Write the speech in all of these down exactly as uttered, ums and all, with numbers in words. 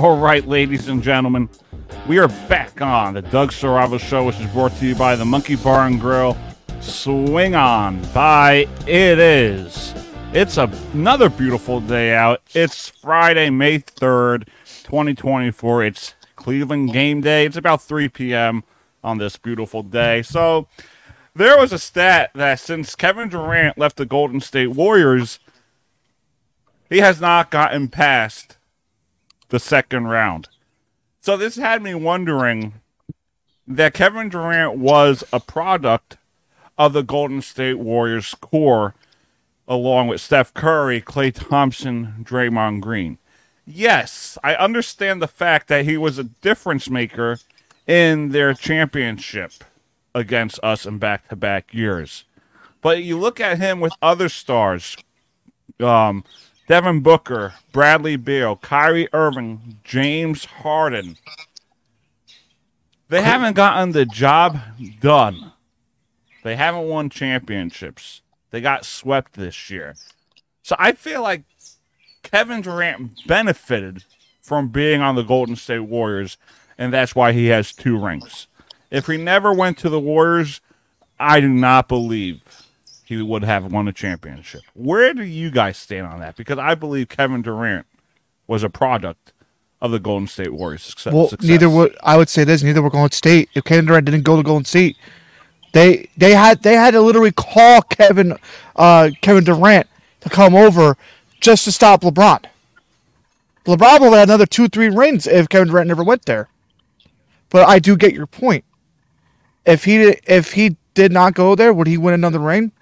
All right, ladies and gentlemen, we are back on the Doug Saravo Show, which is brought to you by the Monkey Bar and Grill. Swing on by. It is. It's a, another beautiful day out. It's Friday, May third, twenty twenty-four. It's Cleveland game day. It's about three p.m. on this beautiful day. So there was a stat that since Kevin Durant left the Golden State Warriors, he has not gotten past the second round. So this had me wondering that Kevin Durant was a product of the Golden State Warriors core, along with Steph Curry, Klay Thompson, Draymond Green. Yes, I understand the fact that he was a difference maker in their championship against us in back-to-back years. But you look at him with other stars, um, Devin Booker, Bradley Beal, Kyrie Irving, James Harden. They haven't gotten the job done. They haven't won championships. They got swept this year. So I feel like Kevin Durant benefited from being on the Golden State Warriors, and that's why he has two rings. If he never went to the Warriors, I do not believe he would have won a championship. Where do you guys stand on that? Because I believe Kevin Durant was a product of the Golden State Warriors' success. Well, neither would I would say this. Neither were Golden State. If Kevin Durant didn't go to Golden State, they they had they had to literally call Kevin uh, Kevin Durant to come over just to stop LeBron. LeBron would have had another two, three rings if Kevin Durant never went there. But I do get your point. If he if he did not go there, would he win another ring?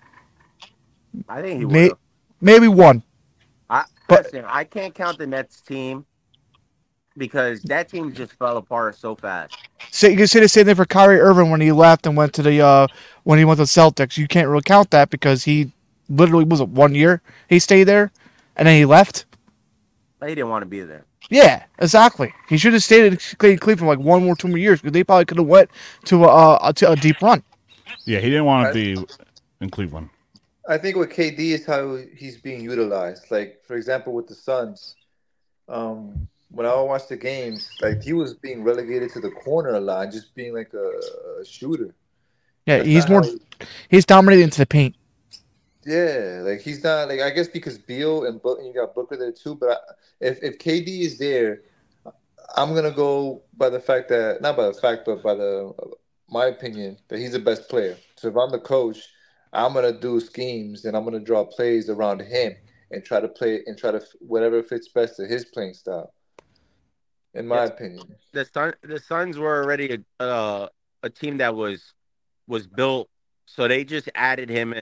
I think he would. May, maybe one. I, but listen, I can't count the Nets team because that team just fell apart so fast. So you can say the same thing for Kyrie Irving when he left and went to the uh, when he went to the Celtics. You can't really count that because he literally was it one year he stayed there and then he left. He didn't want to be there. Yeah, exactly. He should have stayed in Cleveland for like one more two more years because they probably could have went to a, a to a deep run. Yeah, he didn't want to be in Cleveland. I think with K D is how he's being utilized. Like, for example, with the Suns, um, when I watched the games, like he was being relegated to the corner a lot, just being like a, a shooter. Yeah, That's he's more. He, he's dominating into the paint. Yeah, like he's not like I guess because Beal and, Bo- and you got Booker there too. But I, if if K D is there, I'm gonna go by the fact that not by the fact, but by the my opinion that he's the best player. So if I'm the coach, I'm gonna do schemes and I'm gonna draw plays around him and try to play and try to whatever fits best to his playing style. In my yes. opinion, the Sun the Suns were already a uh, a team that was was built, so they just added him.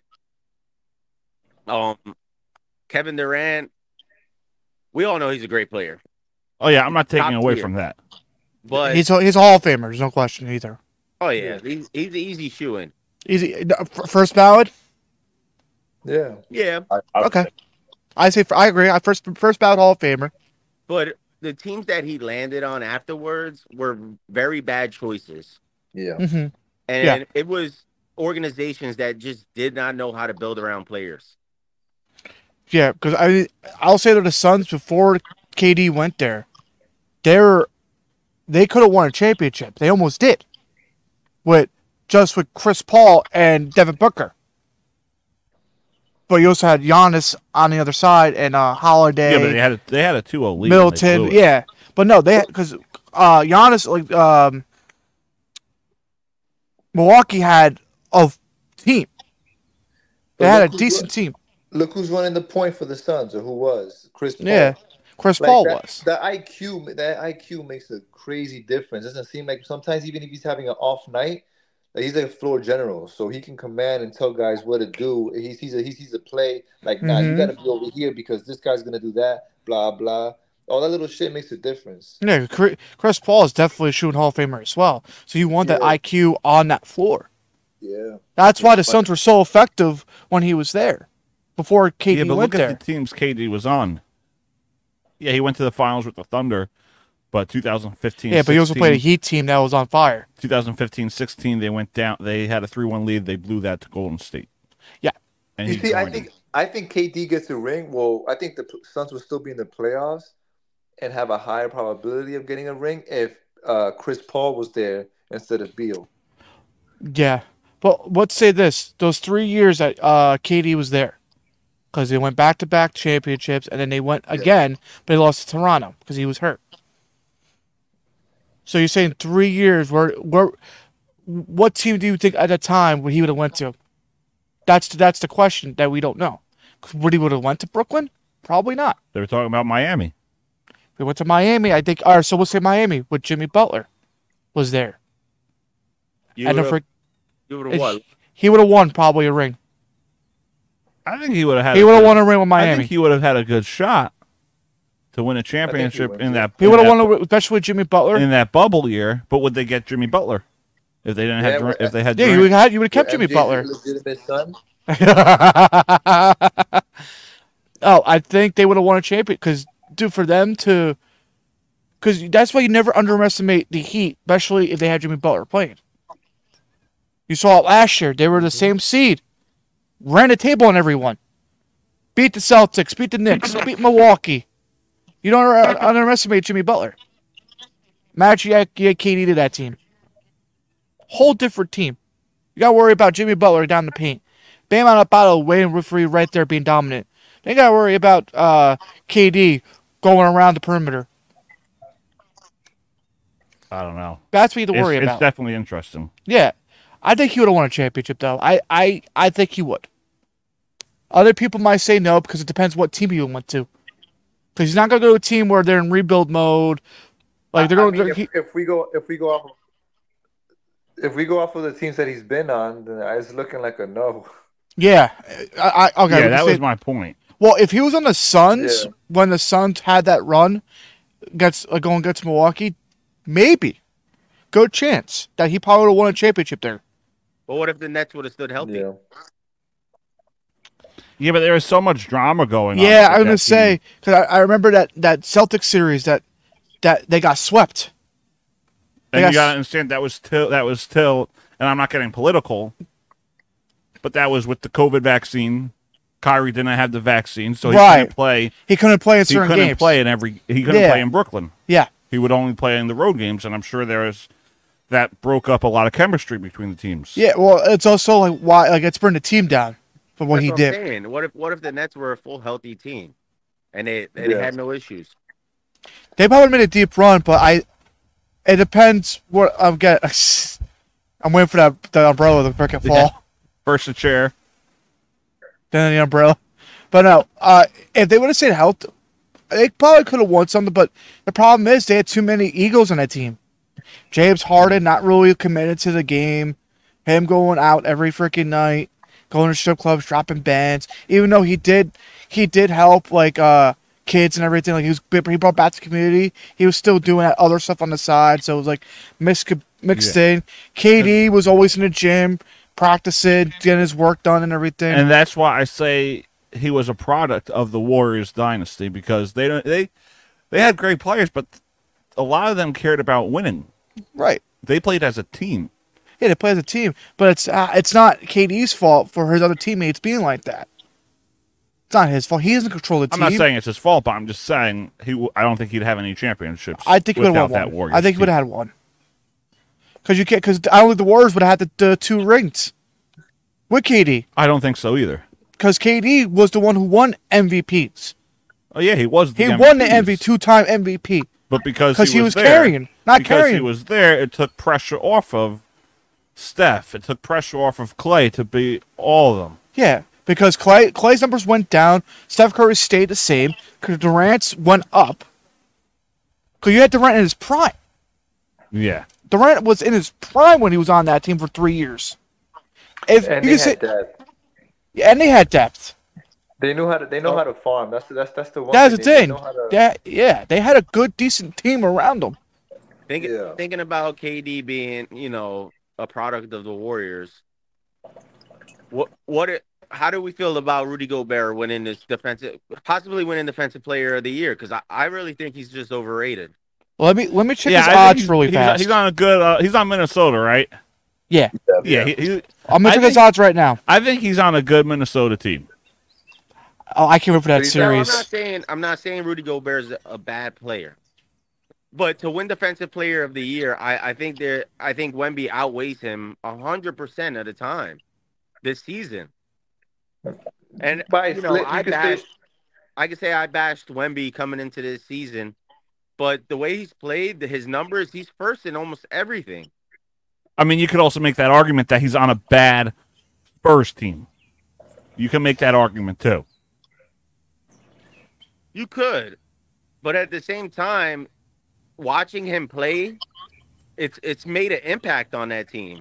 Um, Kevin Durant, we all know he's a great player. Oh yeah, I'm not taking Top away tier. from that. But he's a, he's a Hall of Famer. There's no question either. Oh yeah, he's he's an easy shoe-in. Easy first ballot. Yeah. Yeah. I, I, okay. I say I agree. I first first ballot Hall of Famer. But the teams that he landed on afterwards were very bad choices. Yeah. Mm-hmm. And yeah. it was organizations that just did not know how to build around players. Yeah, because I I'll say that the Suns before K D went there, they're they could have won a championship. They almost did. With just with Chris Paul and Devin Booker. But you also had Giannis on the other side and uh, Holiday. Yeah, but they had a, they had a two oh lead. Middleton, yeah, but no, they because uh, Giannis like um, Milwaukee had a team. They but had a decent what, team. Look who's running the point for the Suns, or who was Chris Paul. Yeah, Chris like Paul that, was. The I Q, that I Q makes a crazy difference. Doesn't seem like sometimes even if he's having an off night, like he's like a floor general, so he can command and tell guys what to do. He sees a he sees a play like, nah, mm-hmm. you got to be over here because this guy's gonna do that. Blah blah. All that little shit makes a difference. Yeah, Chris Paul is definitely a shooting Hall of Famer as well. So you want yeah. that I Q on that floor. Yeah, that's why the Suns were so effective when he was there. Before K D yeah, but went look there. at the teams K D was on. Yeah, he went to the finals with the Thunder, but twenty fifteen Yeah, but he also played a Heat team that was on fire. twenty fifteen sixteen, they went down. They had a three one lead. They blew that to Golden State. Yeah. And you see, I think him. I think K D gets a ring. Well, I think the Suns will still be in the playoffs and have a higher probability of getting a ring if uh, Chris Paul was there instead of Beal. Yeah. But let's say this. Those three years that uh, K D was there. Because they went back-to-back championships, and then they went again, but they lost to Toronto because he was hurt. So you're saying three years, where, where, what team do you think at the time would he would have went to? That's the, that's the question that we don't know. Would he would have went to Brooklyn? Probably not. They were talking about Miami. If he went to Miami, I think. All right, so we'll say Miami with Jimmy Butler was there. You And would don't have for- you would have won. he would have won probably a ring. I think he would have had. He a would have good- won a ring with I Miami. think he would have had a good shot to win a he championship would, in too. that. He in would have that- won, a, especially with Jimmy Butler. in that bubble year. But would they get Jimmy Butler if they didn't have? Yeah, Dur- but- if they had, Yeah, you Durant? would have you would have kept Your Jimmy M J's Butler. legitimate son. Oh, I think they would have won a champion because, dude, for them to, because that's why you never underestimate the Heat, especially if they had Jimmy Butler playing. You saw it last year; they were the same seed, ran the table on everyone, beat the Celtics, beat the Knicks, beat Milwaukee. You don't under- underestimate Jimmy Butler. Imagine you had, you had K D to that team. Whole different team. You got to worry about Jimmy Butler down the paint. Bam Adebayo, Wayne referee right there being dominant. They got to worry about uh, K D going around the perimeter. I don't know. That's what you have to It's, worry it's about. definitely interesting. Yeah. I think he would have won a championship, though. I, I, I think he would. Other people might say no because it depends what team he went to. Because he's not going to go to a team where they're in rebuild mode. Like they're I going. mean, they're- if, he- if we go, if we go off, if we go off of the teams that he's been on, then it's looking like a no. yeah. I, I, okay. we yeah, can that say- was my point. Well, if he was on the Suns Yeah. when the Suns had that run, gets uh, going against Milwaukee, maybe good chance that he probably would have won a championship there. But what if the Nets would have stood healthy? Yeah. Yeah, but there was so much drama going on. Yeah, with I was that gonna say team. because I, I remember that that Celtics series that that they got swept. And They you got- got to understand that was still that was still, and I'm not getting political, but that was with the COVID vaccine. Kyrie didn't have the vaccine, so he Right. couldn't play. He couldn't play in He certain couldn't games. play in every. He couldn't Yeah. play in Brooklyn. Yeah, He would only play in the road games, and I'm sure there was that broke up a lot of chemistry between the teams. yeah. Well, it's also like why like it's bringing the team down for what That's he what did. I'm saying. What if what if the Nets were a full healthy team, and they and Yeah. they had no issues? They probably made a deep run, but I. It depends what I'm getting. I'm waiting for that the umbrella to freaking fall. First the chair. Then the umbrella. But no, uh, if they would have stayed healthy, they probably could have won something. But the problem is they had too many egos on that team. James Harden not really committed to the game. Him going out every freaking night, going to strip clubs, dropping bands. Even though he did, he did help like uh, kids and everything. Like he was, he brought back the community. He was still doing that other stuff on the side. So it was like mixed mixed Yeah. in. K D was always in the gym, practicing, getting his work done and everything. And that's why I say he was a product of the Warriors dynasty, because they don't they they had great players, but a lot of them cared about winning. right. They played as a team. Yeah, they play as a team, but it's uh, it's not K D's fault for his other teammates being like that. It's not his fault. He doesn't control the I'm team. not saying it's his fault, but I'm just saying he. w- I don't think he'd have any championships. I think he would without have won that one. Warriors. I think he would team. have had one. Because you can't. Because I don't think the Warriors would have had the, the two rings with K D. I don't think so either. Because K D was the one who won M V Ps. Oh yeah, he was. The He won the M V Ps. M V P, two-time M V P. But because 'Cause he he was, was there, carrying, not because carrying. he was there, it took pressure off of Steph. It took pressure off of Clay to be all of them. Yeah, because Clay Clay's numbers went down. Steph Curry stayed the same. Because Durant's went up. Because you had Durant in his prime. Yeah. Durant was in his prime when he was on that team for three years. If And you they can had say, that. yeah, and they had depth. They knew how to. They know how to farm. That's the, that's that's the one. That's the thing. They thing. know how to- That yeah, they had a good, decent team around them. Thinking Yeah. thinking about K D being, you know, a product of the Warriors. What what it, how do we feel about Rudy Gobert winning this defensive, possibly winning defensive player of the year? Because I, I really think he's just overrated. Let me let me check yeah, his I think odds he's, really he's, fast. He's on a good. Uh, he's on Minnesota, right? Oh, I can't wait for that So Now, I'm series. not saying I'm not saying Rudy Gobert is a bad player, but to win Defensive Player of the Year, I, I think there I think Wemby outweighs him a hundred percent of the time this season. And by you know, slip, you I could say. bashed I could say I bashed Wemby coming into this season, but the way he's played, his numbers, he's first in almost everything. I mean, you could also make that argument that he's on a bad Spurs team. You can make that argument too. You could, but at the same time, watching him play, it's it's made an impact on that team.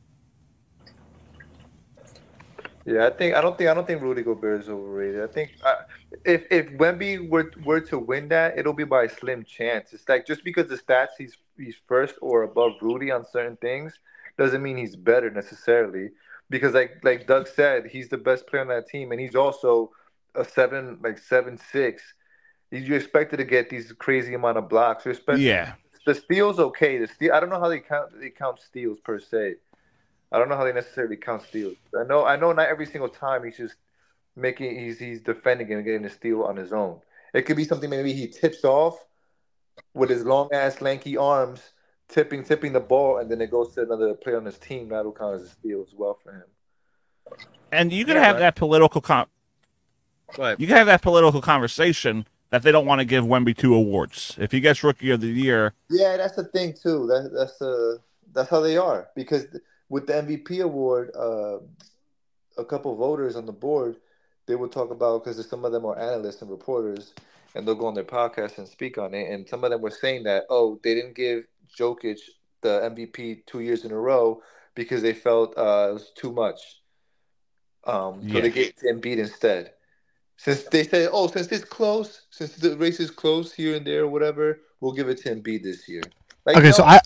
Yeah, I think I don't think I don't think Rudy Gobert is overrated. I think uh, if if Wemby were were to win that, it'll be by a slim chance. It's like just because the stats he's he's first or above Rudy on certain things doesn't mean he's better necessarily. Because like like Doug said, he's the best player on that team, and he's also a seven like seven six. You expected to get these crazy amount of blocks. You expect Yeah. the steals okay. The steal I don't know how they count they count steals per se. I don't know how they necessarily count steals. I know, I know, not every single time he's just making, he's he's defending and getting a steal on his own. It could be something maybe he tips off with his long ass lanky arms, tipping tipping the ball, and then it goes to another player on his team. That'll count as a steal as well for him. And you can Yeah, have but- that political con- Go ahead. you can have that political conversation that they don't want to give Wemby two awards. If he gets Rookie of the Year, Yeah, that's the thing too. That that's the that's how they are because with the M V P award, uh, a couple voters on the board, they will talk about because some of them are analysts and reporters, and they'll go on their podcast and speak on it. And some of them were saying that, oh, they didn't give Jokic the M V P two years in a row because they felt uh, it was too much. Um, so Yeah. they gave it to Embiid instead. Since they said, oh, since it's close, since the race is close here and there or whatever, we'll give it to Embiid this year. Like, Okay, no, so I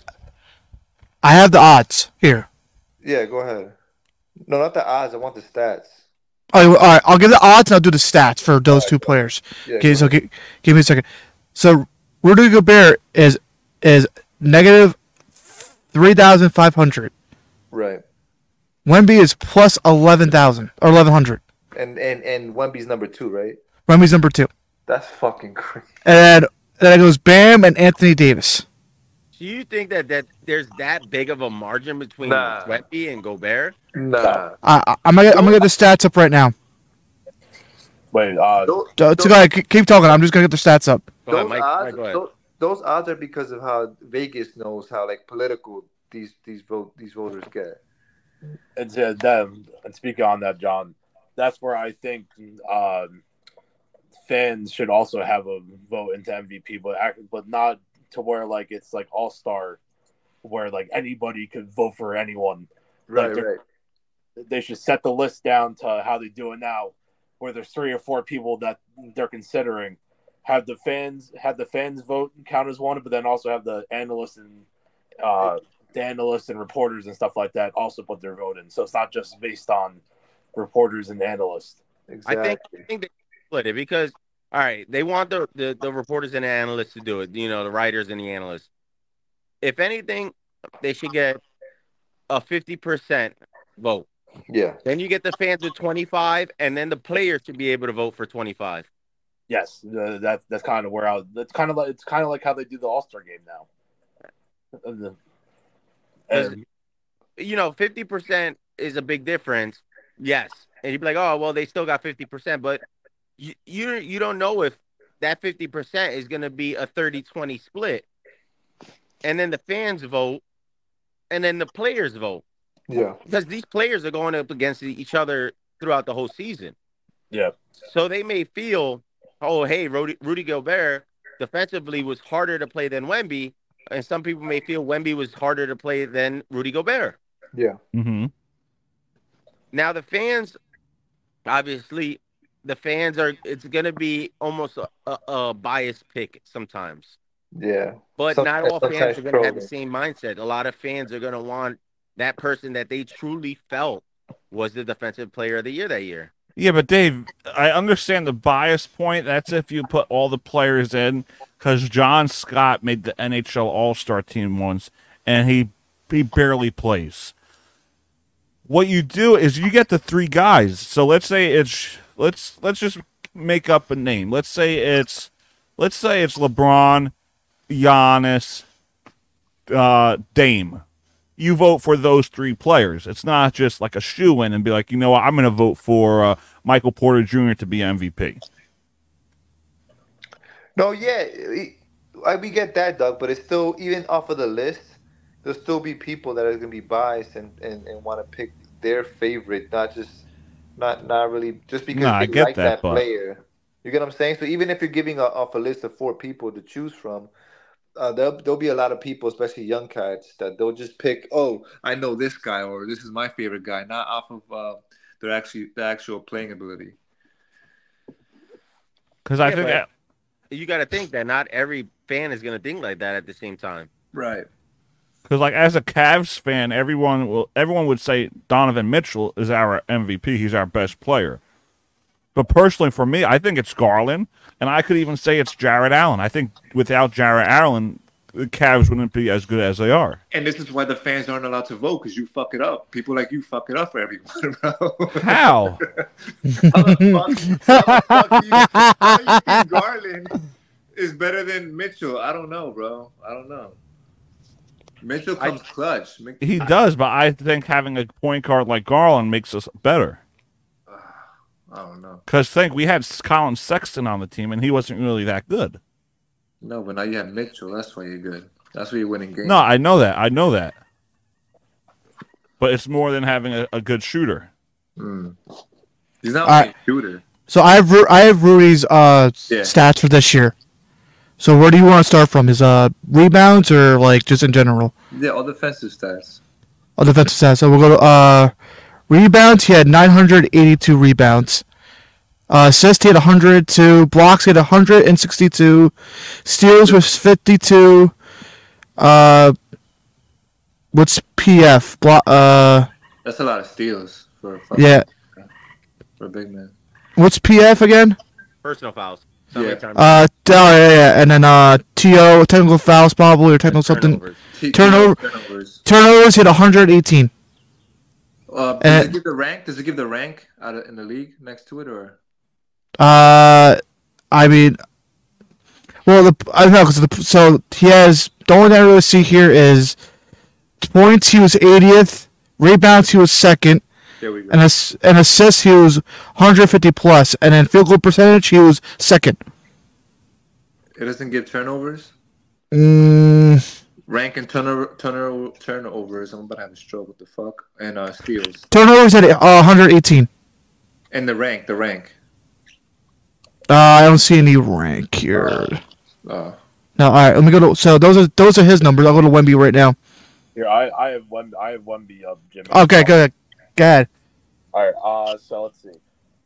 I have the odds here. yeah, go ahead. No, not the odds. I want the stats. Oh, all right. I'll give the odds and I'll do the stats for those two players. Yeah, Okay, go so ahead. gi- give me a second. So Rudy Gobert is is negative three thousand five hundred. Right. Wemby is plus eleven thousand or eleven hundred. And and and Wemby's number two, right? Wemby's number two, That's fucking crazy. and then it goes Bam and Anthony Davis. Do you think that, that there's that big of a margin between Nah. Wemby and Gobert? Nah. I, I, I'm gonna I'm gonna get the stats up right now. Wait, uh, Those, So, so go ahead, keep keep talking. I'm just gonna get the stats up. Go ahead, those Mike. odds, Mike, go ahead. Those, those odds are because of how Vegas knows how like political these these vote these voters get. and to them, and speaking on that, John, that's where I think um, fans should also have a vote into M V P, but act- but not to where like it's like all star, where like anybody could vote for anyone. Right, Like, they're- right. They should set the list down to how they do it now, where there's three or four people that they're considering. Have the fans have the fans vote count as one, but then also have the analysts and uh, the analysts and reporters and stuff like that also put their vote in. So it's not just based on reporters and analysts. Exactly. I think I think they split it because all right, they want the, the the reporters and the analysts to do it. You know, the writers and the analysts. If anything, they should get a fifty percent vote. Yeah. Then you get the fans with twenty-five, and then the players should be able to vote for twenty-five. Yes, uh, that that's kind of where I. That's kind of like it's kind of like how they do the All Star game now. And the- and- You know, fifty percent is a big difference. Yes, and you'd be like, oh, well, they still got fifty percent, but you you you don't know if that fifty percent is going to be a thirty twenty split, and then the fans vote, and then the players vote. Yeah. Because these players are going up against each other throughout the whole season. yeah, So they may feel, oh, hey, Rudy, Rudy Gobert defensively was harder to play than Wemby, and some people may feel Wemby was harder to play than Rudy Gobert. Yeah. mm-hmm. Now the fans, obviously, the fans are. It's going to be almost a, a, a biased pick sometimes, Yeah. but Sometimes- not all fans sometimes are going to have the trolling. same mindset. A lot of fans are going to want that person that they truly felt was the defensive player of the year that year. Yeah, but Dave, I understand the bias point. That's if you put all the players in, because John Scott made the N H L All-Star team once, and he he barely plays. What you do is you get the three guys. So let's say it's let's let's just make up a name. Let's say it's let's say it's LeBron, Giannis, uh, Dame. You vote for those three players. It's not just like a shoe-in and be like, you know what, I'm going to vote for uh, Michael Porter Junior to be M V P. No, yeah, we we get that, Doug, but it's still, even off of the list, there'll still be people that are going to be biased and, and, and want to pick their favorite, not just, not not really, just because No, I they get like that, that, but- player. You get what I'm saying? So even if you're giving a, off a list of four people to choose from, uh, there'll, there'll be a lot of people, especially young cats, that they'll just pick, oh, I know this guy, or this is my favorite guy, not off of uh, their actually the actual playing ability. Because I Yeah, think but- that, You got to think that not every fan is going to think like that at the same time. Right. because like as a Cavs fan, everyone will everyone would say Donovan Mitchell is our M V P. He's our best player. But personally, for me, I think it's Garland, and I could even say it's Jarrett Allen. I think without Jarrett Allen, the Cavs wouldn't be as good as they are. And this is why the fans aren't allowed to vote, because you fuck it up. People like you fuck it up for everyone, bro. How? How the fuck, how the fuck do you, how do you think Garland is better than Mitchell? I don't know, bro. I don't know. Mitchell comes clutch. Mitchell, He does, but I think having a point guard like Garland makes us better. I don't know. Because think we had Colin Sexton on the team, and he wasn't really that good. No, but now you have Mitchell. That's why you're good. That's why you're winning games. No, I know that. I know that. But it's more than having a, a good shooter. Mm. He's not All only right. a shooter. So I have Ru- I have Rudy's uh Yeah. stats for this year. So where do you want to start from? Is uh rebounds or like just in general? Yeah, all defensive stats. Oh, defensive stats. So we'll go to uh rebounds. He had nine hundred eighty-two rebounds. Uh, assists he had one hundred two. Blocks he had one hundred sixty-two. Steals was fifty-two. Uh, what's P F? Blo- uh, That's a lot of steals for a, yeah. for a big man. What's P F again? Personal fouls. Yeah. Time Uh, t- oh, yeah, yeah. And then uh, T O, technical fouls probably, or technical something. turnovers. T- Turnover- turnovers. Turnovers he had one hundred eighteen. Uh, does And- it give the rank? Does it give the rank out of, in the league next to it, or? Uh, I mean, well, the I don't know because the so he has the only thing I really see here is points. He was eightieth. Rebounds he was second, There we go. and ass- and assists he was one hundred fifty plus, and then field goal percentage he was second. It doesn't give turnovers. Mm, Rank and turnover, turnover, turnovers. I'm about to have a stroke. What the fuck? And uh, steals. turnovers at uh, one hundred eighteen. And the rank, the rank. Uh, I don't see any rank here. Uh, No, all right. Let me go to. So those are those are his numbers. I'll go to Wemby right now. Here, I, I have one. I have one B up, Jimmy. Okay, good. Go ahead. All right. Uh, so let's see.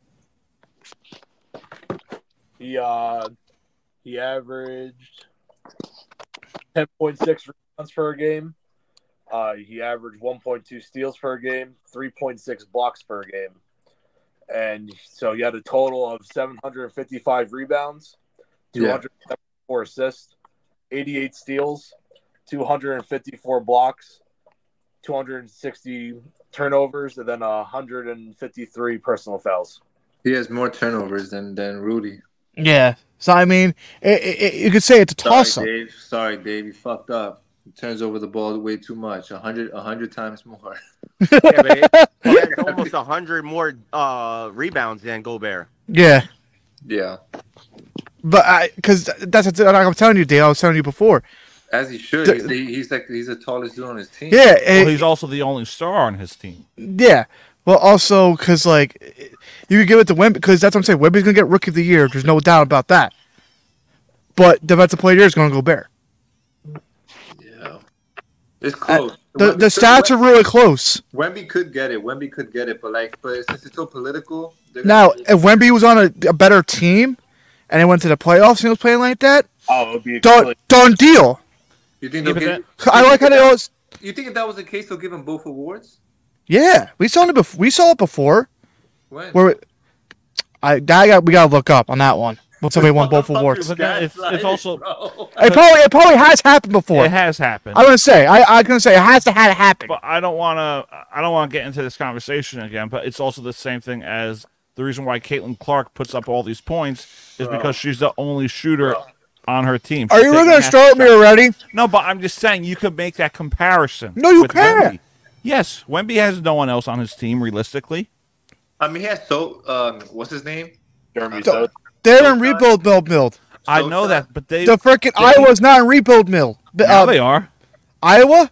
He uh, he averaged ten point six rebounds per game. Uh, he averaged one point two steals per game, three point six blocks per game, and so he had a total of seven hundred fifty-five rebounds, two Yeah. hundred seventy-four assists, eighty-eight steals, two hundred fifty-four blocks, two hundred sixty turnovers, and then one hundred fifty-three personal fouls. he has more turnovers than than Rudy. Yeah. So I mean, it, it, you could say it's a Sorry, toss up. Dave. Sorry, Dave. You fucked up. He turns over the ball way too much. A hundred, a hundred times more. Yeah, but it, he has almost one hundred more uh, rebounds than Gobert. Yeah. Yeah, But I, because that's like I'm telling you, Dave. I was telling you before. as he should. The- He's, the, he's like he's the tallest dude on his team. Yeah, Well, it- he's also the only star on his team. yeah. Well, also because like you could give it to Wemby because that's what I'm saying. Wemby's gonna get Rookie of the Year. There's no doubt about that. But Defensive Player of the Year is gonna go Bear. Yeah. It's close. Uh, The Wemby the could- stats are really close. Wemby could get it. Wemby could get it, but like, but since it's so political, they're Now, gonna- if Wemby was on a, a better team and it went to the playoffs and he was playing like that, Oh, it would be done, really, done deal. you think Yeah, they'll but give? I like how they always. You think if that was the case, they'll give him both awards? Yeah, we saw it before. We saw it before. When? Where I, I got we gotta look up on that one. When somebody won both awards. But then it's- it's also- It probably it probably has happened before. It has happened. I'm gonna say I I'm gonna say it has to have happened. But I don't want to. I don't want to get into this conversation again. But it's also the same thing as the reason why Caitlin Clark puts up all these points is Bro. because she's the only shooter Bro. on her team. Are She's you taking really gonna half start the me shot. already? No, but I'm just saying you could make that comparison. No, you with can't. Wemby. Yes, Wemby has no one else on his team, realistically. I mean, he has so um, what's his name? Jeremy So- so They're in Showtime? rebuild build build. I So know sad. that, but they The freaking Iowa's not in rebuild mill. The, now uh, they are. Iowa.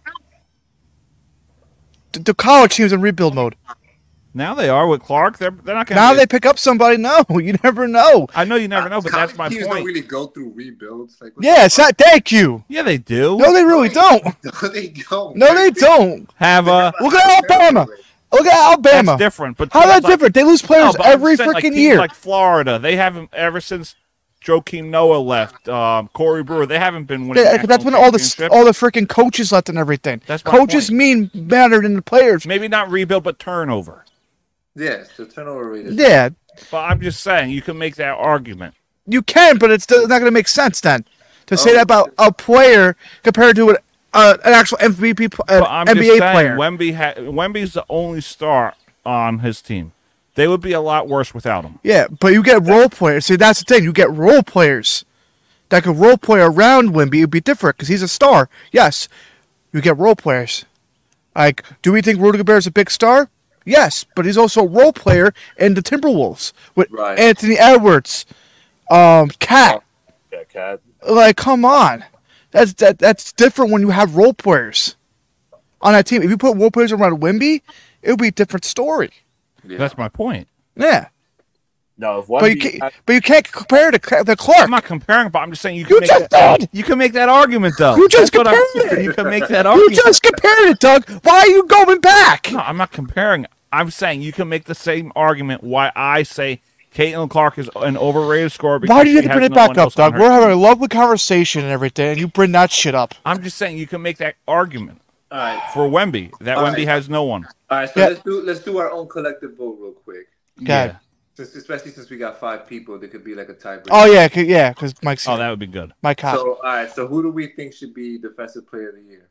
The, the college team's in rebuild mode. Now they are with Clark. They're they're not going. Now they pick up somebody. No, you never know. I know you never know, but College that's my teams point. don't really go through rebuilds. Like, what Yes, that, thank you. Yeah, they do. No, they really don't. the- No, they don't. No, they don't. have uh, Look at Alabama. Look at Alabama. that's different. But How teams that like- different? They lose No, players but I'm every saying, like, freaking teams year. Like Florida, they haven't ever since Joakim Noah left. Um, Corey Brewer, they haven't been winning. Yeah, 'cause that's national when all the championships. all the freaking coaches left and everything. That's my Coaches point. mean better than the players. Maybe not rebuild, but turnover. Yes, the turnover rate is. Yeah, But I'm just saying you can make that argument. you can, but it's still not going to make sense then to say Oh. that about a player compared to an, uh, an actual M V P, pl- uh, But I'm N B A just saying player. Wemby ha- Wemby's the only star on his team. They would be a lot worse without him. Yeah, but you get role players. See, that's the thing. You get role players that could role play around Wemby. It'd be different because he's a star. Yes, you get role players. Like, do we think Rudy Gobert is a big star? Yes, but he's also a role player in the Timberwolves with Right. Anthony Edwards, um, Cat. yeah, cat. Like, come on, that's that that's different when you have role players on that team. If you put role players around Wemby, it would be a different story. Yeah. That's my point. Yeah, No, if but you Wemby, can't. But you can't compare to Cla- the I'm Clark. not comparing, but I'm just saying you can You make just that, did. you can make that argument though. You just That's what I'm compared saying. it. You can make that You argument. just compared it, Doug. Why are you going back? No, I'm not comparing. I'm saying you can make the same argument why I say Caitlin Clark is an overrated scorer. Because Why do you she have to has bring it no back one up, else on Doug? her We're having a team. lovely conversation and everything, and you bring that shit up. I'm just saying you can make that argument All right. for Wemby. That All Wemby right. has no one. All right. So Yeah. let's do let's do our own collective vote real quick. Okay. Since, especially since we got five people, there could be like a tiebreaker. Oh yeah, 'cause- yeah, because Mike's Oh, that would be good. Mike Hop. So all right. So who do we think should be defensive player of the year?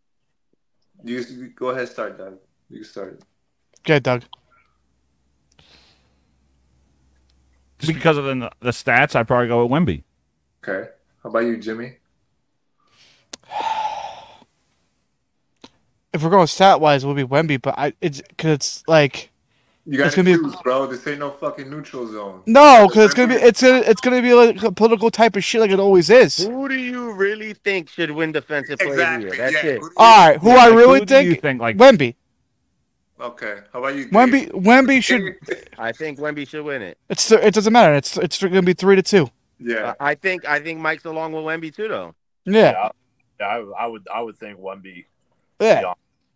You, you go ahead, start, Doug. You can start it. Good, Doug. Just because of the, the stats, I'd probably go with Wemby. Okay. How about you, Jimmy? If we're going stat wise, it would be Wemby, but I it's because it's like You got It's to gonna be- choose, bro. This ain't no fucking neutral zone. no, because it's gonna be it's gonna it's gonna be like a political type of shit like it always is. Who do you really think should win defensive player of the Exactly. year? That's yeah. it. Who do you- All right, who I Like, really who do you think think like Wemby. Okay. How about you, Dave? Wemby Wemby should. I think Wemby should win it. It's it doesn't matter. It's it's gonna be three to two. Yeah. I I think I think Mike's along with Wemby too, though. Yeah, yeah, I, I would, I would think Wemby. yeah.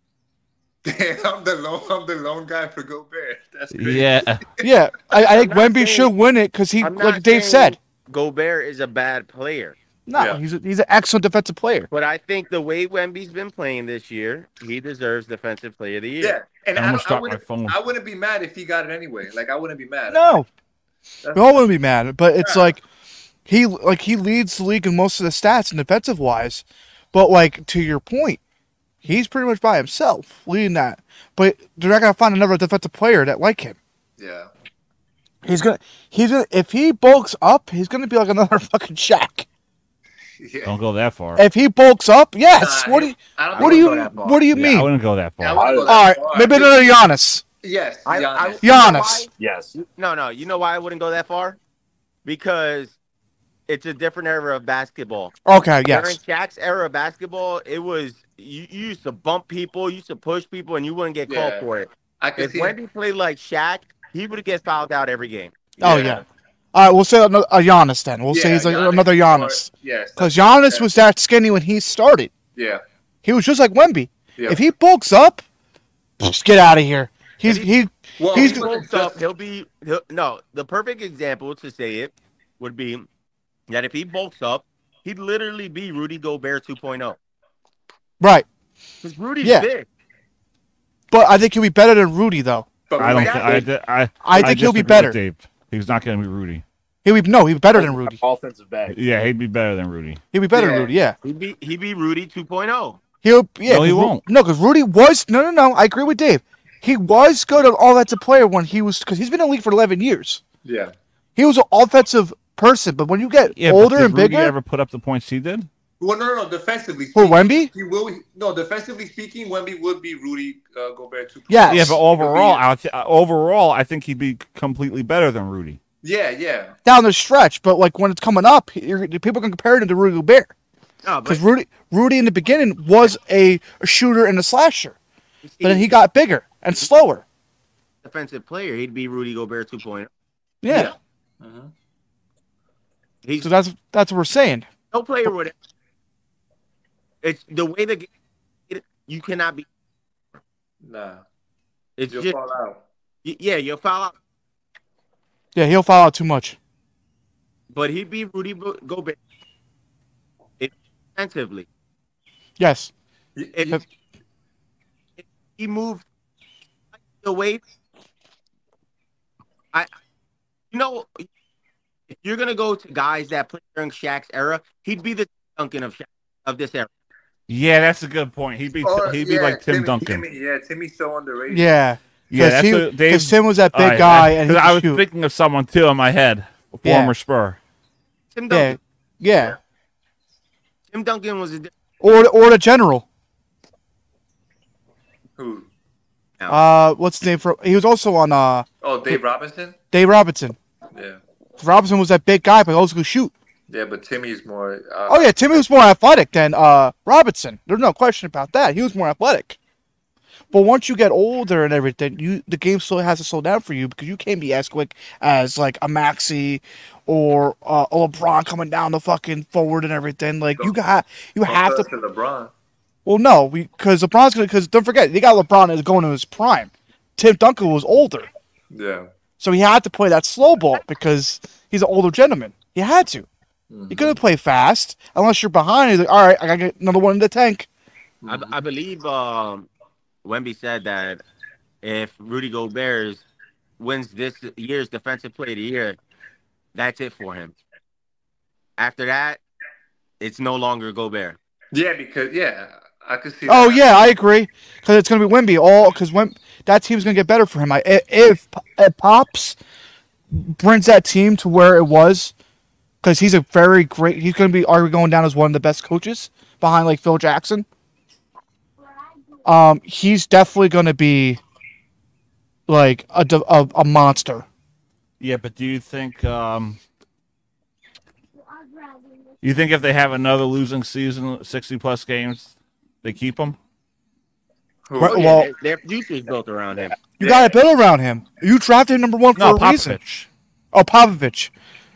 Damn, I'm the lone, I'm the lone guy for Gobert. That's crazy. yeah. Yeah, I, I think I'm not Wemby saying- should win it because he, I'm not like Dave saying said, Gobert is a bad player, no, Yeah. he's a, he's an excellent defensive player. but I think the way Wemby's been playing this year, he deserves defensive player of the year. Yeah. And I'm I, gonna don't- I, start my wouldn't, phone. I wouldn't be mad if he got it anyway. Like, I wouldn't be mad. No, That's- we all wouldn't be mad, but it's Yeah. like he like he leads the league in most of the stats and defensive wise. But like to your point, he's pretty much by himself leading that. But they're not gonna find another defensive player that like him. Yeah. He's gonna he's gonna if he bulks up, he's gonna be like another fucking Shaq. Yeah. Don't go that far. If he bulks up, yes. Nah, what do you I don't what do think you I'll go that far. what do you Yeah, I mean? wouldn't go that Yeah, I far. wouldn't go All that right, far. maybe another Giannis. Yes. I, Giannis. I, Giannis. You know why? Yes. No, no. You know why I wouldn't go that far? Because it's a different era of basketball. Okay, During yes. Shaq's era of basketball, it was you, you used to bump people, you used to push people, and you wouldn't get Yeah. called for it. I can If see Wemby played like Shaq, he would get fouled out every game. Oh yeah. All right, we'll say another, a Giannis then. We'll say Yeah, he's like Giannis another or- Giannis. Yes. Because Giannis was that skinny when he started. Yeah. He was just like Wemby. Yeah. If he bulks up, just get out of here. He's If he. Well, he's He he bulks up, he'll be he'll, no. The perfect example to say it would be that if he bulks up, he'd literally be Rudy Gobert 2.0. Right, Because Rudy's Yeah. big. but I think he'll be better than Rudy though. But I don't. Yeah. Think, I, di- I, I think he'll be disagree with better. Dave. He's not going to be Rudy. He'll be no, he'll be better than Rudy. Offensive bag. Yeah, he'd be better than Rudy. He'll be better Yeah. than Rudy. Yeah, He'd be he'd be Rudy 2.0. he'll yeah. No, he 'cause Ru- won't. No, because Rudy was no, no, no. I agree with Dave. he was good at offensive player when he was because he's been in the league for eleven years. Yeah. He was an offensive person, but when you get Yeah, older but did and Rudy bigger, ever put up the points he did? Well, no, no, no. Defensively, for speaking, Wemby, he will. No, defensively speaking, Wemby would be Rudy uh, Gobert two. Yes. Yeah, but He'll overall, be- I th- uh, overall, I think he'd be completely better than Rudy. Yeah, yeah. down the stretch, but like when it's coming up, you're, people can compare him to Rudy Gobert No, because but Rudy, Rudy in the beginning was a, a shooter and a slasher, you see, but then he got bigger and slower. defensive player. He'd be Rudy Gobert 2.0. Yeah, Mhm. He's so that's that's what we're saying. no player would. It's the way the game. You cannot be. Nah, It's you'll just fall out. y- yeah, you'll foul out. Yeah, he'll foul out too much. But he'd be Rudy Bo- Gobert defensively. Yes, Y- If, Yep. if he moved the way, I, you know, if you're gonna go to guys that played during Shaq's era, he'd be the Duncan of Shaq, of this era. Yeah, that's a good point. He'd be Or, he'd be yeah, like Tim Timmy, Duncan. Timmy, yeah, Timmy's so underrated. yeah, Yeah, that's he, a, Dave. because Tim was that big all right, guy, I, and he 'cause I could was shoot. thinking of someone too in my head, a Yeah. former Spur. Tim Yeah, Duncan. yeah, Tim Duncan was a or or the general. Who? Uh, what's his name for? He was also on uh Oh, Dave Robinson. Dave Robinson. Yeah, Robinson was that big guy, but also could shoot. yeah, but Timmy's more. Uh, Oh yeah, Timmy was more athletic than uh Robinson. There's no question about that. He was more athletic. But once you get older and everything, you the game still has to slow down for you because you can't be as quick as like a Maxi or uh, a LeBron coming down the fucking forward and everything. Like you got, you have to. to LeBron. Well, no, because LeBron's gonna. Because don't forget, they got LeBron is going to his prime. Tim Duncan was older, Yeah. so he had to play that slow ball because he's an older gentleman. He had to. Mhm. He couldn't play fast unless you're behind. He's like, all right, I gotta get another one in the tank. I, I believe um, Wemby said that if Rudy Gobert wins this year's Defensive Player of the Year, that's it for him. After that, it's no longer Gobert. Yeah, because yeah, I could see. Oh that. yeah, I agree. Because it's gonna be Wemby. All because Wem- that team's gonna get better for him. I, if if Pops brings that team to where it was, because he's a very great. He's gonna be arguably going down as one of the best coaches behind like Phil Jackson. Um, he's definitely gonna be like a de- a, a monster. Yeah, but do you think um, you think if they have another losing season, sixty plus games, they keep him? Who? Right, Oh, yeah, well- their, their future is built around him. You Yeah. got to build around him. You drafted him number one for No, a reason. Popovich. Oh, Popovich.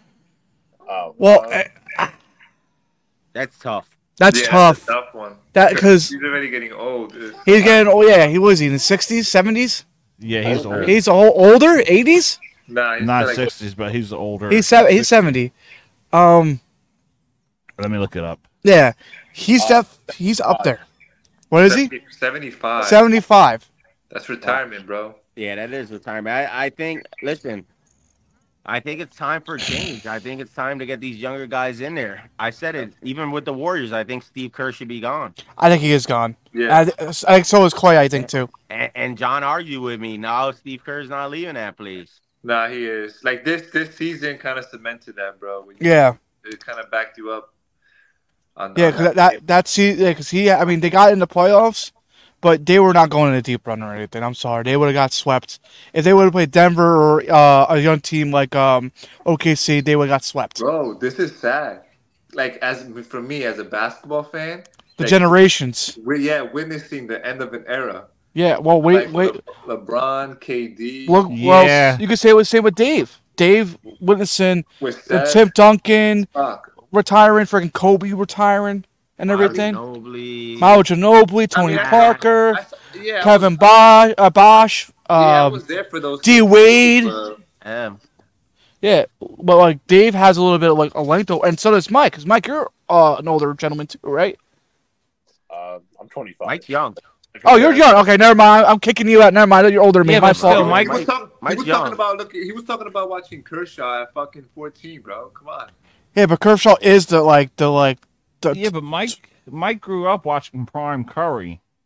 Oh, Well, uh, eh, That's tough. that's Yeah, tough. It's a tough one. That because he's already getting old. It's- he's getting. Oh yeah, he was he in his sixties, seventies. Yeah, he's Older. old. He's a whole older, eighties. Nah, he's Not like, sixties, but he's older. He's seven. He's seventy. Um, Let me look it up. yeah, he's Uh, def. He's up there. What is he? seventy-five. Seventy-five. That's retirement, bro. Yeah, that is retirement. I, I think, listen, I think it's time for change. I think it's time to get these younger guys in there. I said it, even with the Warriors, I think Steve Kerr should be gone. I think he is gone. Yeah. I, I think so is Clay. I think too. And, and John argued with me. No, Steve Kerr's not leaving that place. Nah, he is. Like this this season kind of cemented that, bro. When you- Yeah, It kind of backed you up. On, yeah. on Because that, that that's he. Yeah, because he. I mean, they got in the playoffs, but they were not going in a deep run or anything. I'm sorry, they would have got swept if they would have played Denver or uh, a young team like um, O K C. They would have got swept. Bro, this is sad. Like as for me as a basketball fan, The like, generations. we're yeah witnessing the end of an era. Yeah. Well, wait, Like, wait. Le- LeBron, K D, Look, Yeah. well, you could say it was same with Dave. Dave witnessing with the Steph, Tim Duncan fuck. retiring, freaking Kobe retiring, and everything. Ginobili. Mao Ginobili, Tony I mean, I- Parker, I- yeah, I Kevin was- Bosh, uh, Bosch. yeah, I Um, was there for those. D. Wade. Uh, Yeah. yeah, but like Dave has a little bit of like a length, and so does Mike. Because Mike, you're uh, an older gentleman too, right? uh, I'm twenty-five. Mike's young. Oh, you're young. Okay, never mind. I'm kicking you out. Never mind. You're older than me. Yeah, My but still, fault. Mike- he was, talk, he Mike's was young. talking about look. He was talking about watching Kershaw at fucking fourteen, bro. Come on. Yeah, but Kershaw is the like the like the Yeah, but Mike Mike grew up watching Prime Curry.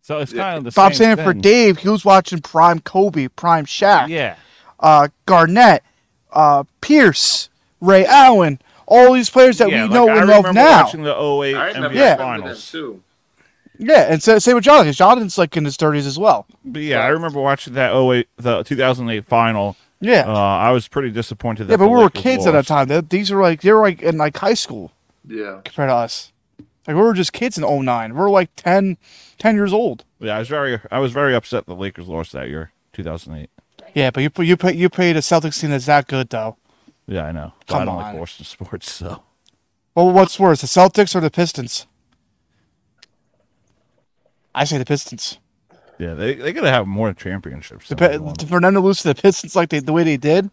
So it's kind of the But same I'm saying for thing. Dave, he was watching prime Kobe, prime Shaq, Yeah. uh, Garnett, uh, Pierce, Ray Allen, all these players that yeah, we like, know I and love remember now. watching the oh eight I remember, N B A Yeah. I remember them Finals. too. Yeah, and so, same with Jonathan. Jonathan's like in his thirties as well. But yeah, I remember watching that oh eight, the two thousand eight final. Yeah, Uh, I was pretty disappointed that yeah, but the we were Lakers kids at that lost. time. They, these were like they were like in like high school Yeah. compared to us. Like we were just kids in oh nine. We were like ten, ten years old. Yeah, I was very, I was very upset the Lakers lost that year, two thousand eight. Yeah, but you put you put you played a Celtics team that's that good though. Yeah, I know. But Come I don't on. like Boston sports, so Well, what's worse, the Celtics or the Pistons? I say the Pistons. yeah, they they gotta have more championships. The, than Pi- they won. for them to lose to the Pistons like they, the way they did.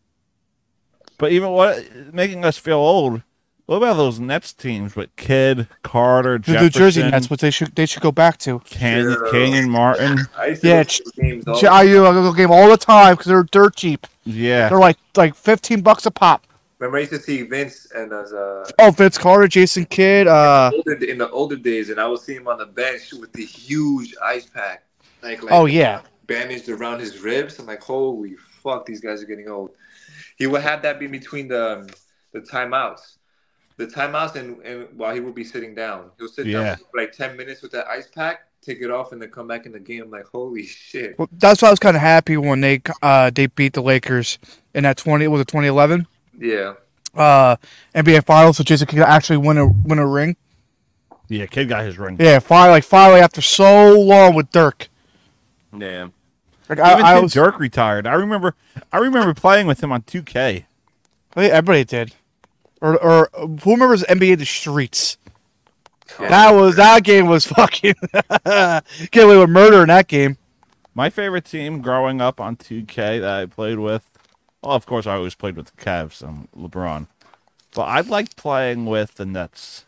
But even what making us feel old. What about those Nets teams with Kidd, Carter, The Jefferson, New Jersey Nets, what they should they should go back to. Canyon, Yeah. Canyon Martin? I used to Yeah, go it's- to the games all J- I U I go to the game all the time because they're dirt cheap. Yeah, They're like like fifteen bucks a pop. Remember, I used to see Vince and as uh, Oh, Vince Carter, Jason Kidd. Uh, older in the older days, and I would see him on the bench with the huge ice pack, like, like oh yeah, bandaged around his ribs. I'm like, holy fuck, these guys are getting old. He would have that be between the um, the timeouts, the timeouts, and, and while he would be sitting down, he'll sit Yeah. down for like ten minutes with that ice pack, take it off, and then come back in the game. I'm like, holy shit. well, that's why I was kind of happy when they uh they beat the Lakers in that twenty was it twenty eleven Yeah, uh N B A Finals, so Jason Kidd actually win a win a ring. yeah, Kidd got his ring. Yeah, finally, like finally after so long with Dirk. Yeah. Like Even I, I Tim was, Dirk retired. I remember, I remember playing with him on two K. I think everybody did. Or or who remembers N B A The Streets? Yeah. That was that game was fucking get away with murder in that game. My favorite team growing up on two K that I played with, well, of course, I always played with the Cavs and LeBron. But I liked playing with the Nets.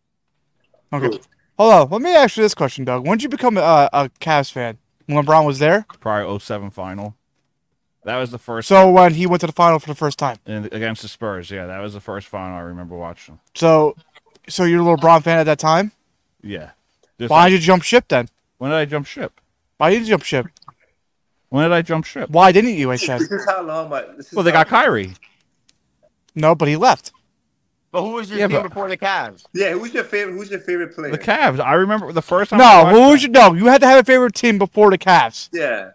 Okay. Hold on. Let me ask you this question, Doug. When did you become a, a Cavs fan? When LeBron was there? Probably oh seven final. That was the first. So when he went to the final for the first time. in, against the Spurs, yeah, that was the first final I remember watching. So so you're a LeBron fan at that time? Yeah. Just Why like- did you jump ship then? when did I jump ship? Why did you jump ship? When did I jump ship? Why didn't you? I said. this is how long my. This is Well, they how- got Kyrie. No, but he left. But who was your Yeah, team but- before the Cavs? Yeah, who's your favorite? Who's your favorite player? The Cavs. I remember the first time. I No, watched who them. was your, no, you had to have a favorite team before the Cavs. Yeah.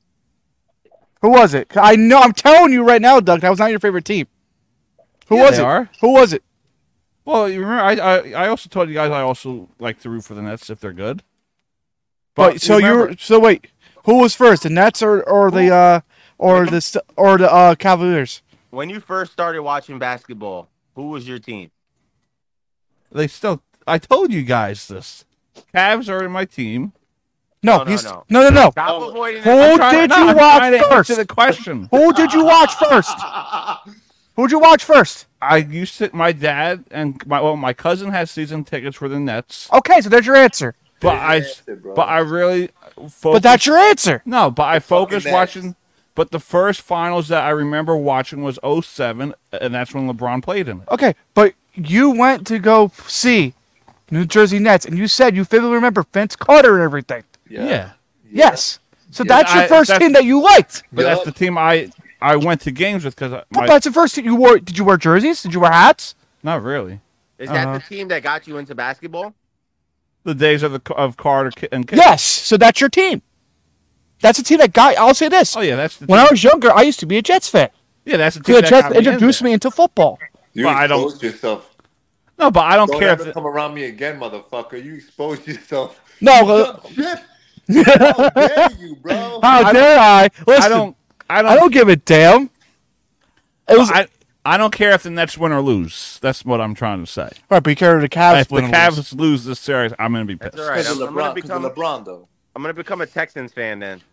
Who was it? I know. I'm telling you right now, Doug. That was not your favorite team. Who Yeah, was they it? are. Who was it? Well, you remember, I, I I also told you guys I also like to root for the Nets if they're good. But so remember- you're so wait. Who was first, the Nets or or the uh or the St- or the uh Cavaliers? When you first started watching basketball, who was your team? they still. I told you guys this. Cavs are in my team. No, No, no, he's no. no no no. Stop Oh. avoiding Who it. Trying- did no, you I'm watch trying to first? answer the question. Who did you watch first? Who'd you watch first? I used to. My dad and my well, my cousin has season tickets for the Nets, Okay, so there's your answer. but I That's it, bro. but I really. Focused, But that's your answer. no. But I focused Nets. watching. But the first finals that I remember watching was oh seven, and that's when LeBron played in it. Okay, but you went to go see New Jersey Nets, and you said you vividly remember Vince Carter and everything. Yeah. Yes. So Yeah, that's your I- first that's- team that you liked. But Yup. that's the team I I went to games with because But my that's the first team you wore. Did you wear jerseys? Did you wear hats? not really Is that Uh-huh. the team that got you into basketball? the days of the of Carter Ki- and Kidd. Yes. So that's your team. That's a team that got. I'll say this. Oh yeah, that's the When team. I was younger, I used to be a Jets fan. yeah, that's the So team the that Jets got me in introduced there. me into football. You Well, I don't- exposed yourself. No, but I don't Don't care ever if come around me again, motherfucker. You exposed yourself. No, You uh, jump ship. How dare you, bro? how I dare I? Listen, I don't I don't I don't give a damn. It was I, I don't care if the Nets win or lose. That's what I'm trying to say. right, but you carry the Cavs. If the win and Cavs lose. lose this series, I'm gonna be pissed. That's all right. Because I'm, of I'm gonna LeBron, because become of LeBron, though. I'm gonna become a Texans fan then.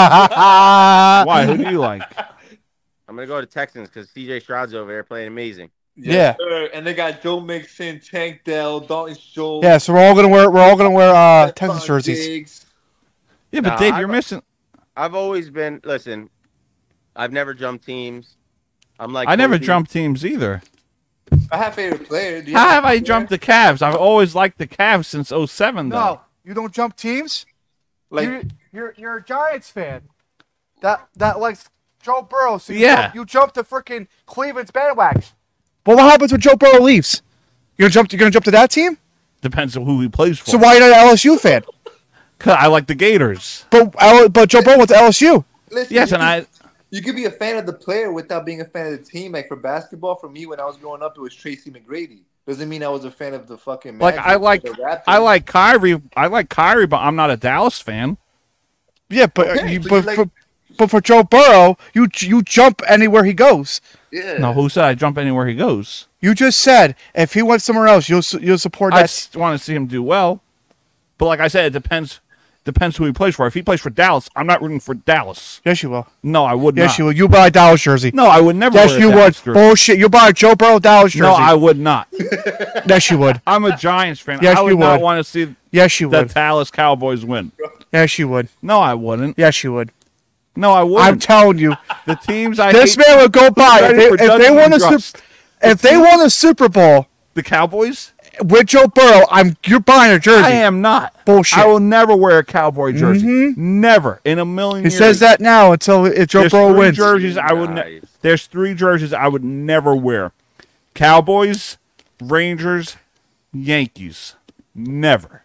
Why? Who do you like? I'm gonna go to Texans because C J Stroud's over there playing amazing. Yeah. sir. And they got Joe Mixon, Tank Dell, Dalton Schultz. Yeah, so we're all gonna wear we're all gonna wear uh, Texas Stephon jerseys. Diggs. Yeah, but Nah, Dave, I- you're missing. I've always been listen. I've never jumped teams. I'm like I never Kobe. jumped teams either. I have favorite players. Do you How have I a player? jumped the Cavs? I've always liked the Cavs since oh seven, though. No, you don't jump teams. Like, you, you're you're a Giants fan. That that likes Joe Burrow. So you Yeah. jump, you jump to freaking Cleveland's bandwagon. But what happens when Joe Burrow leaves? You're gonna jump. You're gonna jump to that team. Depends on who he plays for. So why are you not an L S U fan? 'Cause I like the Gators. But L- but Joe Burrow went to L S U. listen, Yes, you and can- I. You could be a fan of the player without being a fan of the team. Like for basketball, for me, when I was growing up, it was Tracy McGrady. Doesn't mean I was a fan of the fucking. Like Magic I or like the Raptors. I like Kyrie. I like Kyrie, but I'm not a Dallas fan. Yeah, but Okay, you, so but, you like- for, but for Joe Burrow, you you jump anywhere he goes. Yeah. No, who said I jump anywhere he goes? You just said if he went somewhere else, you'll su- you'll support I that. just want to see him do well. But like I said, it depends depends who he plays for. If he plays for Dallas, I'm not rooting for Dallas. Yes, you will. No, I would Yes, not. you will. You buy a Dallas jersey. No, I would never. Yes, wear a you would. Dallas jersey. Bullshit. You buy a Joe Burrow Dallas jersey. No, I would not. Yes, you would. I'm a Giants fan. Yes, I would you not would. want to see Yes, you the would. Dallas Cowboys win. Yes, you would. No, I wouldn't. Yes, you would. No, I I'm wouldn't. telling you, the teams I this hate, man would go by if ready they, for if they Dungeons won and a Super, Drust. if they won a Super Bowl the Cowboys. with Joe Burrow. I'm you're buying a jersey. I am not. Bullshit. I will never wear a Cowboy jersey. Mhm. Never in a million He years. says that now until if Joe There's Burrow three wins. jerseys I would. Ne- Nice. There's three jerseys I would never wear: Cowboys, Rangers, Yankees. Never.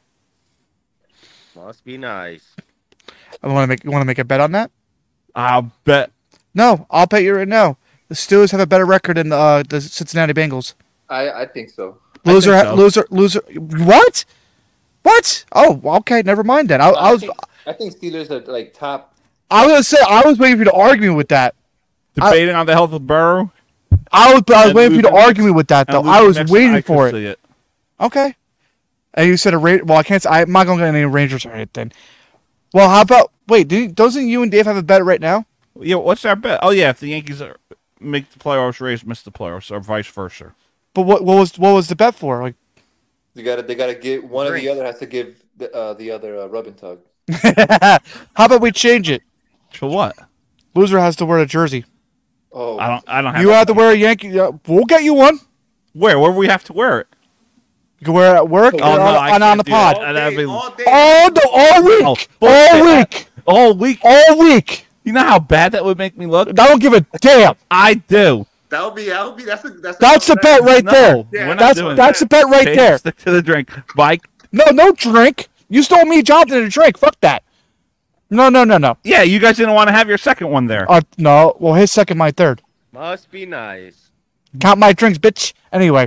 Must be nice. I want to make. You want to make a bet on that? I'll bet. No, I'll bet you right now. The Steelers have a better record than uh, the Cincinnati Bengals. I, I think so. Loser, think ha- so. loser, loser. What? What? Oh, okay. Never mind then. I, I was, think, I think Steelers are like top. I was gonna say, I was waiting for you to argue me with that. Debating on the health of Burrow. I was, I was And waiting for you to losing argue me with that and though. losing I was next waiting I could for it. see it. Okay. And you said a Ra- well, I can't. Say, I'm not gonna get any Rangers or anything. Well, how about wait? Do you, doesn't you and Dave have a bet right now? Yeah, what's our bet? Oh yeah, if the Yankees are, make the playoffs, Rays miss the playoffs, or vice versa. But what, what was what was the bet for? Like, You gotta, they gotta give one or Drink. the other has to give the uh, the other uh, rub and tug. how about we change it? For what? Loser has to wear a jersey. Oh, I don't. I don't have. You that. have to wear a Yankee. Uh, we'll get you one. Where? Where do we have to wear it? You can wear it at work Oh, or no, on, I on, on can't the do pod. that. That'd be- all day. All the all week, Oh, all bullshit. week, All week. all week. You know how bad that would make me look. I don't give a damn. I do. That would be, that would be, that's a, that's. That's a bet right No, there. we're not That's doing that's that. a bet right Okay, there. Stick to the drink, Mike. No, no drink. You stole me, Jonathan, a drink. Fuck that. No, no, no, no. Yeah, you guys didn't want to have your second one there. Uh, no. Well, his second, my third. Must be nice. Count my drinks, bitch. Anyway,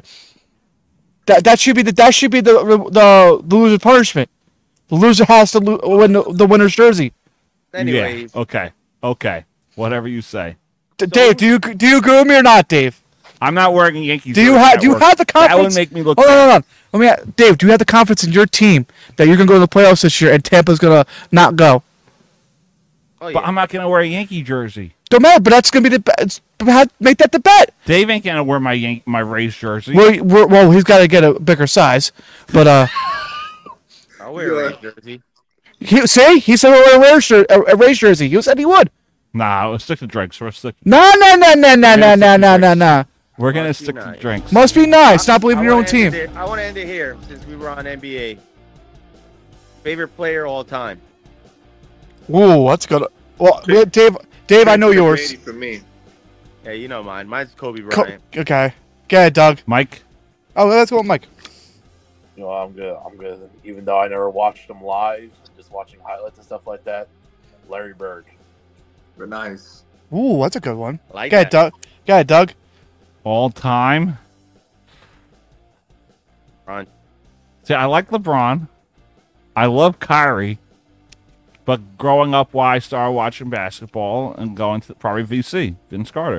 that that should be the that should be the the, the loser punishment. The loser has to lo- win the, the winner's jersey. Anyways, Yeah. Okay. Okay. Whatever you say. D- Dave, do you do you agree with me or not, Dave? I'm not wearing a Yankees. Do you jersey have at do you work. have the That would confidence? make me look. Hold on, bad. hold on. Let me, ask- Dave. Do you have the confidence in your team that you're gonna go to the playoffs this year and Tampa's gonna not go? oh, yeah. But I'm not gonna wear a Yankee jersey. Don't matter. But that's gonna be the bet. it's- have- Make that the bet. Dave ain't gonna wear my Yan- my Rays jersey. Well, we're, well, he's got to get a bigger size. But uh, I'll wear a Rays jersey. he, see, he said we're a Rays jer- a, a Rays jersey. You said he would. Nah, let's stick to drinks. We're stick. No, no, no, no, no, no, no, no, no, no. We're gonna Must be stick to nice. drinks. Must be nice. Not believe I in your own wanna end team. it- I want to end it here since we were on N B A. Favorite player all time. Ooh, that's good. Well, well, Dave, Dave, I know yours. For me. Yeah, you know mine. Mine's Kobe Co- Bryant. okay. Go ahead, Doug. Mike. Oh, let's go with Mike. You know, I'm good. I'm good. Even though I never watched them live, just watching highlights and stuff like that. Larry Bird. But nice. Ooh, that's a good one. I like Go ahead, that. Doug. Go ahead, Doug. All time. Ron. See, I like LeBron. I love Kyrie. But growing up, why I started watching basketball and going to probably V C, Vince Carter.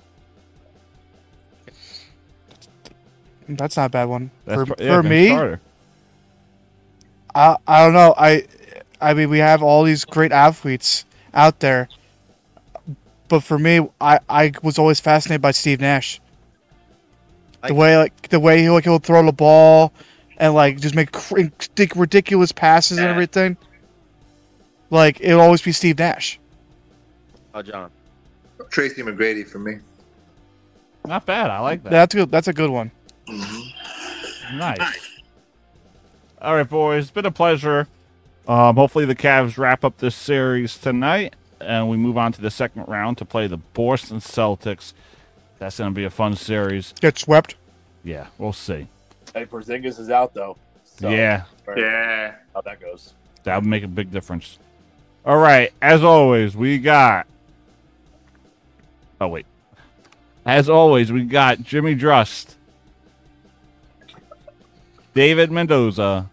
That's not a bad one. That's for pro- yeah, for Vince me, Carter. I I don't know. I I mean, we have all these great athletes out there, but for me, I, I was always fascinated by Steve Nash. The Like- way like the way he like he'll throw the ball and like just make cr- ridic- ridiculous passes and Yeah. everything. Like it'll always be Steve Nash. Oh, John. Tracy McGrady for me. Not bad. I like that. That's good. That's a good one. Nice. All right, boys. It's been a pleasure. Um, hopefully the Cavs wrap up this series tonight, and we move on to the second round to play the Boston Celtics. That's going to be a fun series. Get swept. Yeah, we'll see. Hey, Porzingis is out though. So, Yeah, Yeah. how that goes. that would make a big difference. All right, as always, we got. Oh wait, as always, we got Jimmy Drust, David Mendoza,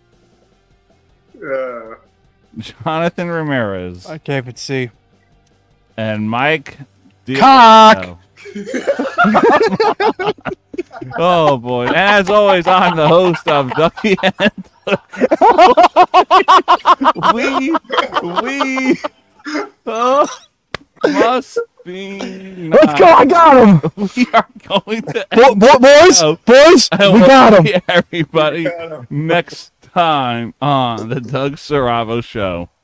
Uh, Jonathan Ramirez, I can't even see. and Mike. Di- Cock! Oh. Oh boy! And as always, I'm the host of W N. we we uh, must be. Let's go! I got him. We are going to Bo- bo- boys, show. boys, And we we'll got him. see everybody next time on the Doug Saravo Show.